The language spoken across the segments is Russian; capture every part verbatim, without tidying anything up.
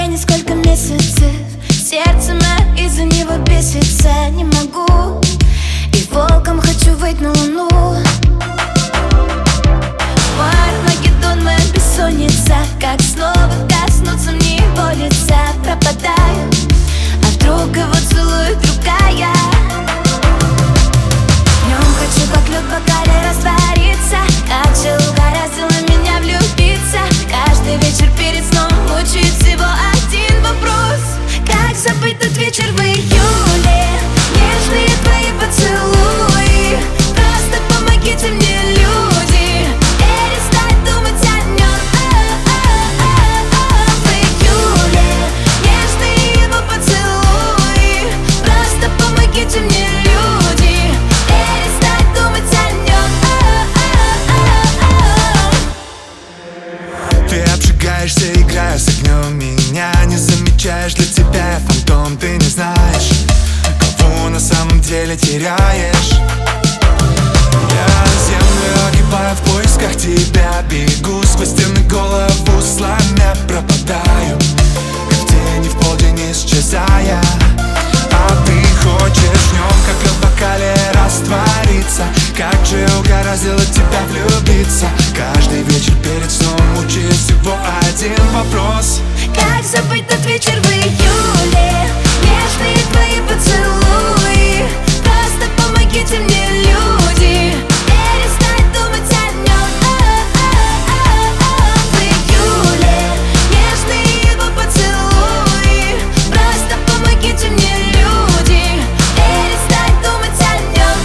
несколько месяцев. Сердце мое из-за него бесится. Не могу, и волком хочу выйти на луну. Мой Армагеддон, моя бессонница. Как снова коснуться мне его лица. Пропадаю, а вдруг его целует другая. Днем хочу как лед в бокале раствориться. Как же угораздило меня влюбиться. Каждый вечер перед сном мучает всего один вопрос: как забыть тот вечер в июле? Нежные твои поцелуи. Просто помогите мне, люди, перестать думать о нем. В июле нежные его поцелуи. Просто помогите мне, люди, перестать думать о нем. Ты обжигаешься, играя с огнем. Меня не замечаешь, для тебя я фантом. Ты не знаешь, кого на самом деле теряешь. Я землю огибаю в поисках тебя. Бегу сквозь стены, голову сломя. Пропадаю, как тени в полдень исчезая. А ты хочешь в нем, как лед в бокале, раствориться. Как же угораздило тебя влюбиться. Каждый вечер перед сном мучает всего один вопрос: как забыть тот вечер в июле? Нежные твои поцелуи. Просто помогите мне, люди, перестать думать о нем. В июле нежные его поцелуи. Просто помогите мне, люди, перестать думать о нем.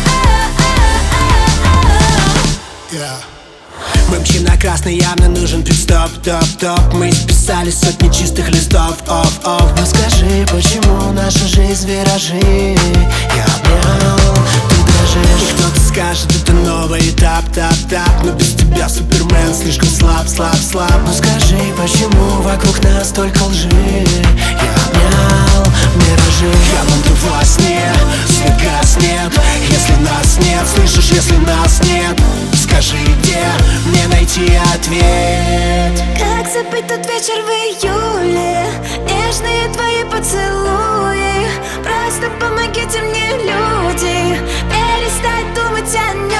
Yeah. Мы мчим на красный, явно нужен пит-стоп, топ-топ. Мы списали сотни чистых листов, оф-оф. Но скажи, почему наша жизнь виражи? Я обнял, ты дрожишь. И кто-то скажет, это новый этап, тап-тап. Но без тебя Супермен слишком слаб, слаб, слаб. Но скажи, почему вокруг нас столько лжи? Я обнял миражи. Я буду во сне, свет гаснет. Если нас нет, слышишь, если нас нет, скажи, где мне найти ответ? Как забыть тот вечер в июле? Нежные твои поцелуи. Просто помогите мне, люди, перестать думать о нем.